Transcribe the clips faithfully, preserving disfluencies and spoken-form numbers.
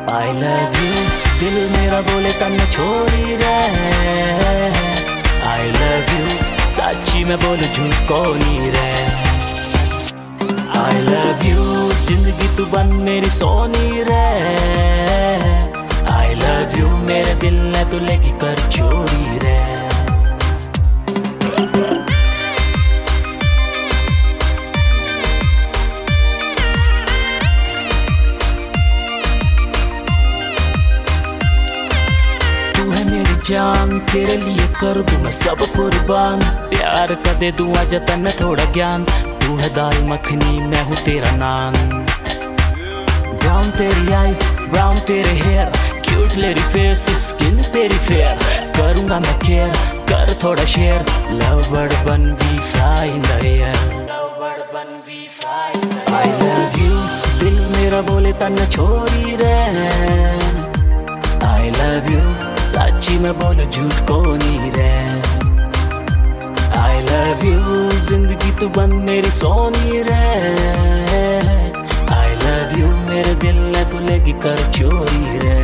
I love you दिल मेरा बोले तन्ने छोड़ी रे। आई लव यू सच्ची मैं बोलूं झूठ को नहीं रे। आई लव यू जिंदगी तू बन मेरी सोनी रे। आई लव यू मेरे दिल ने तू लेके कर चोरी रे। जान तेरे लिए कर दूं मैं सब कुर्बान। प्यार का दे दूं आज तन्ने थोड़ा ज्ञान। तू है दाल मखनी मैं हूँ तेरा नान। ब्राउन तेरी आइज ब्राउन तेरे hair cute lady face skin तेरी फेयर। करूँगा मैं केयर कर थोड़ा शेयर। लव बर्ड बन we fly in the air. Love bird बन we fly in the air. I love you दिल मेरा बोले तन्ने छोड़ी रे। आई लव यू सच्ची मैं बोलूं झूठ को नहीं रे। आई लव यू जिंदगी तू बन मेरी सोनी रे। आई लव यू मेरे दिल ने तू लेके कर चोरी रे।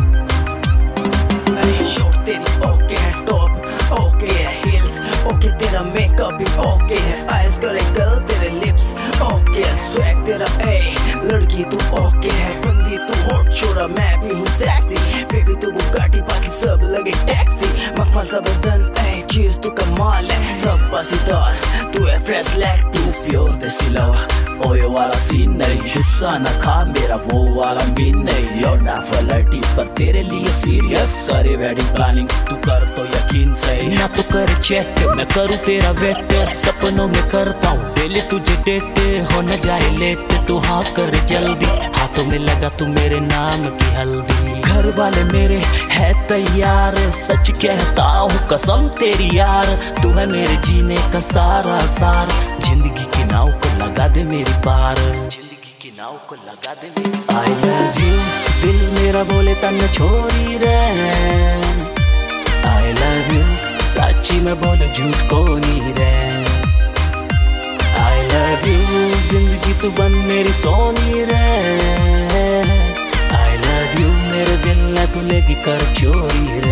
शॉर्ट तेरी ओके है टॉप ओके है हील्स ओके तेरा मेकअप भी ओके है। आइज करे गर्ल तेरे लिप्स ओके है। स्वैग तेरा ए लड़की तू ओके है। बंदी तू हॉट छोरा मैं भी हूँ सेक्सी। बेबी तू बुगाटी बाकी सब लगे टैक्सी। मखमल सब बदन ए चीज तू कमाल है। सब पासीदार तू है फ्रेश लैग तू प्योर देसी लवा। ओए वाला सीन नहीं गुस्सा न खा मेरा वो वाला बीन नहीं। योर ना फ्लर्टी पर तेरे लिए सीरियस। सारे वेडिंग प्लानिंग तू कर तो यकीन सही। ना तो कर चेक मैं करूँ तेरा वेट। सपनों में करता हूँ डेली तुझे डेट। हो न जाए लेट तू हाँ कर जल्दी। हाथों में लगा तू मेरे नाम की हल्दी। घर वाले मेरे है तैयार सच कहता हूँ कसम तेरी यार। तू है मेरे जीने का सारा सार। जिंदगी की नाव को लगा दे मेरी पार। जिंदगी की नाव को लगा दे मेरी। आई लव यू दिल मेरा बोले तन्ने छोड़ी रे। आई लव यू सच्ची मैं बोलूं झूठ को नहीं रे। आई लव यू जिंदगी तू बन मेरी सोनी रे। आई लव यू मेरे दिल ने तू लेके कर चोरी रे।